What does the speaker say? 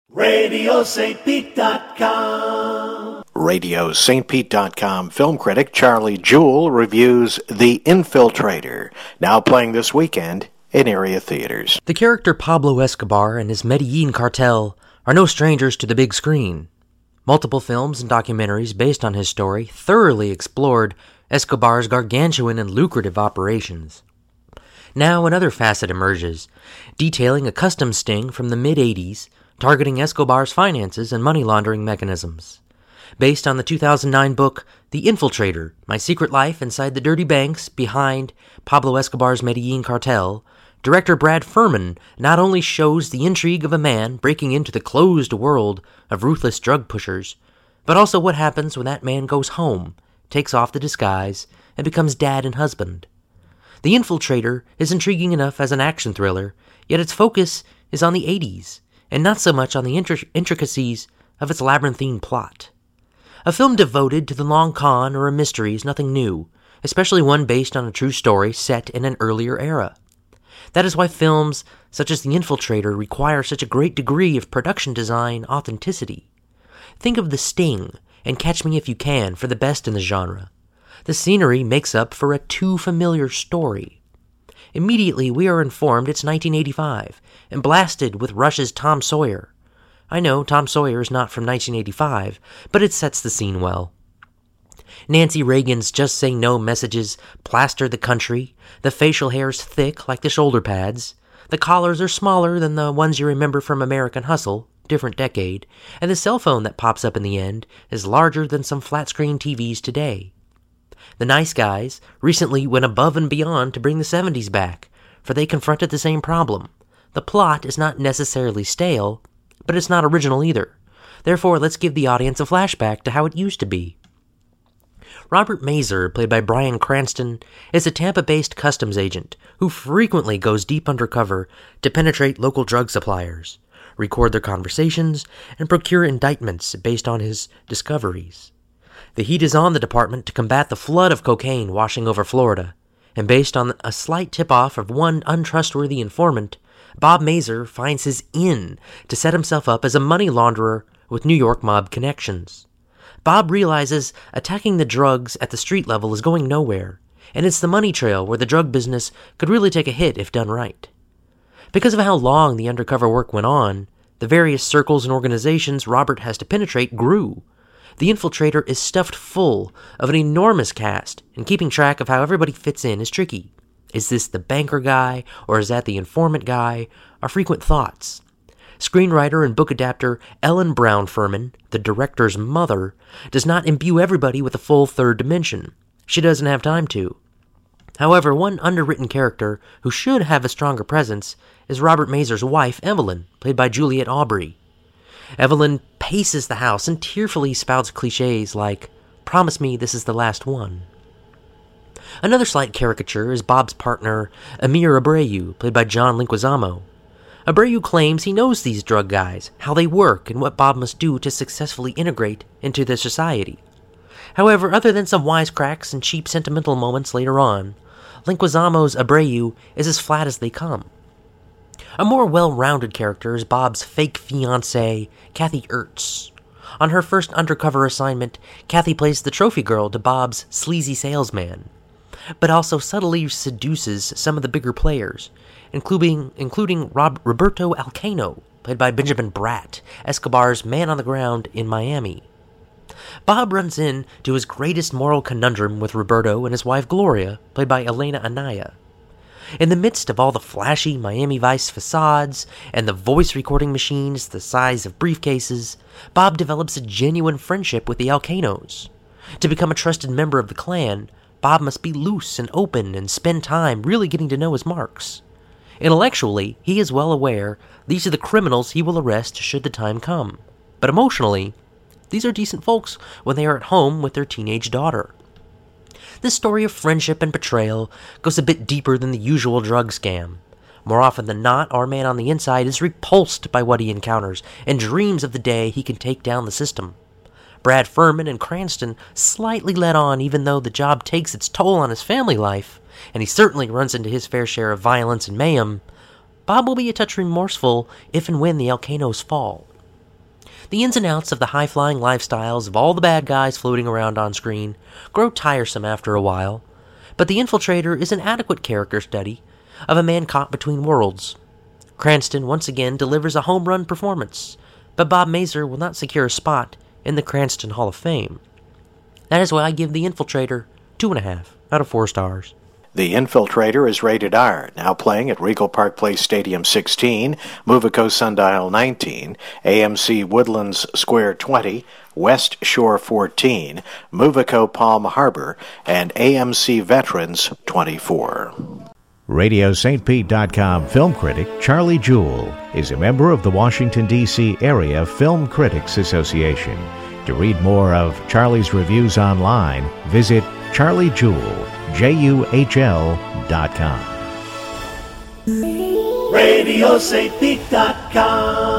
RadioSt.Pete.com. RadioSt.Pete.com film critic Charlie Jewell reviews The Infiltrator, now playing this weekend in area theaters. The character Pablo Escobar and his Medellin cartel are no strangers to the big screen. Multiple films and documentaries based on his story thoroughly explored Escobar's gargantuan and lucrative operations. Now another facet emerges, detailing a customs sting from the mid-'80s targeting Escobar's finances and money laundering mechanisms. Based on the 2009 book The Infiltrator, My Secret Life Inside the Dirty Banks Behind Pablo Escobar's Medellin Cartel, director Brad Furman not only shows the intrigue of a man breaking into the closed world of ruthless drug pushers, but also what happens when that man goes home, takes off the disguise, and becomes dad and husband. The Infiltrator is intriguing enough as an action thriller, yet its focus is on the 80s, and not so much on the intricacies of its labyrinthine plot. A film devoted to the long con or a mystery is nothing new, especially one based on a true story set in an earlier era. That is why films such as The Infiltrator require such a great degree of production design authenticity. Think of The Sting and Catch Me If You Can for the best in the genre. The scenery makes up for a too familiar story. Immediately, we are informed it's 1985, and blasted with Rush's Tom Sawyer. I know Tom Sawyer is not from 1985, but it sets the scene well. Nancy Reagan's Just Say No messages plaster the country, the facial hair's thick like the shoulder pads, the collars are smaller than the ones you remember from American Hustle, different decade, and the cell phone that pops up in the end is larger than some flat-screen TVs today. The nice guys recently went above and beyond to bring the 70s back, for they confronted the same problem. The plot is not necessarily stale, but it's not original either. Therefore, let's give the audience a flashback to how it used to be. Robert Mazur, played by Bryan Cranston, is a Tampa-based customs agent who frequently goes deep undercover to penetrate local drug suppliers, record their conversations, and procure indictments based on his discoveries. The heat is on the department to combat the flood of cocaine washing over Florida, and based on a slight tip-off of one untrustworthy informant, Bob Mazur finds his in to set himself up as a money launderer with New York mob connections. Bob realizes attacking the drugs at the street level is going nowhere, and it's the money trail where the drug business could really take a hit if done right. Because of how long the undercover work went on, the various circles and organizations Robert has to penetrate grew. The Infiltrator is stuffed full of an enormous cast, and keeping track of how everybody fits in is tricky. Is this the banker guy, or is that the informant guy, are frequent thoughts. Screenwriter and book adapter Ellen Brown Furman, the director's mother, does not imbue everybody with a full third dimension. She doesn't have time to. However, one underwritten character who should have a stronger presence is Robert Mazur's wife, Evelyn, played by Juliette Aubrey. Evelyn paces the house and tearfully spouts cliches like, "Promise me this is the last one." Another slight caricature is Bob's partner, Amir Abreu, played by John Leguizamo. Abreu claims he knows these drug guys, how they work, and what Bob must do to successfully integrate into their society. However, other than some wisecracks and cheap sentimental moments later on, Leguizamo's Abreu is as flat as they come. A more well-rounded character is Bob's fake fiancée, Kathy Ertz. On her first undercover assignment, Kathy plays the trophy girl to Bob's sleazy salesman, but also subtly seduces some of the bigger players, including Roberto Alcano, played by Benjamin Bratt, Escobar's man on the ground in Miami. Bob runs into his greatest moral conundrum with Roberto and his wife Gloria, played by Elena Anaya. In the midst of all the flashy Miami Vice facades and the voice recording machines the size of briefcases, Bob develops a genuine friendship with the Alcanos. To become a trusted member of the clan, Bob must be loose and open and spend time really getting to know his marks. Intellectually, he is well aware these are the criminals he will arrest should the time come. But emotionally, these are decent folks when they are at home with their teenage daughter. This story of friendship and betrayal goes a bit deeper than the usual drug scam. More often than not, our man on the inside is repulsed by what he encounters and dreams of the day he can take down the system. Brad Furman and Cranston slightly let on even though the job takes its toll on his family life, and he certainly runs into his fair share of violence and mayhem. Bob will be a touch remorseful if and when the Alcanos fall. The ins and outs of the high-flying lifestyles of all the bad guys floating around on screen grow tiresome after a while, but The Infiltrator is an adequate character study of a man caught between worlds. Cranston once again delivers a home run performance, but Bob Mazur will not secure a spot in the Cranston Hall of Fame. That is why I give The Infiltrator 2.5 out of 4 stars. The Infiltrator is rated R, now playing at Regal Park Place Stadium 16, Movico Sundial 19, AMC Woodlands Square 20, West Shore 14, Movico Palm Harbor, and AMC Veterans 24. RadioSt.Pete.com film critic Charlie Jewell is a member of the Washington, D.C. Area Film Critics Association. To read more of Charlie's reviews online, visit CharlieJewell.com. RadioSt.Pete.com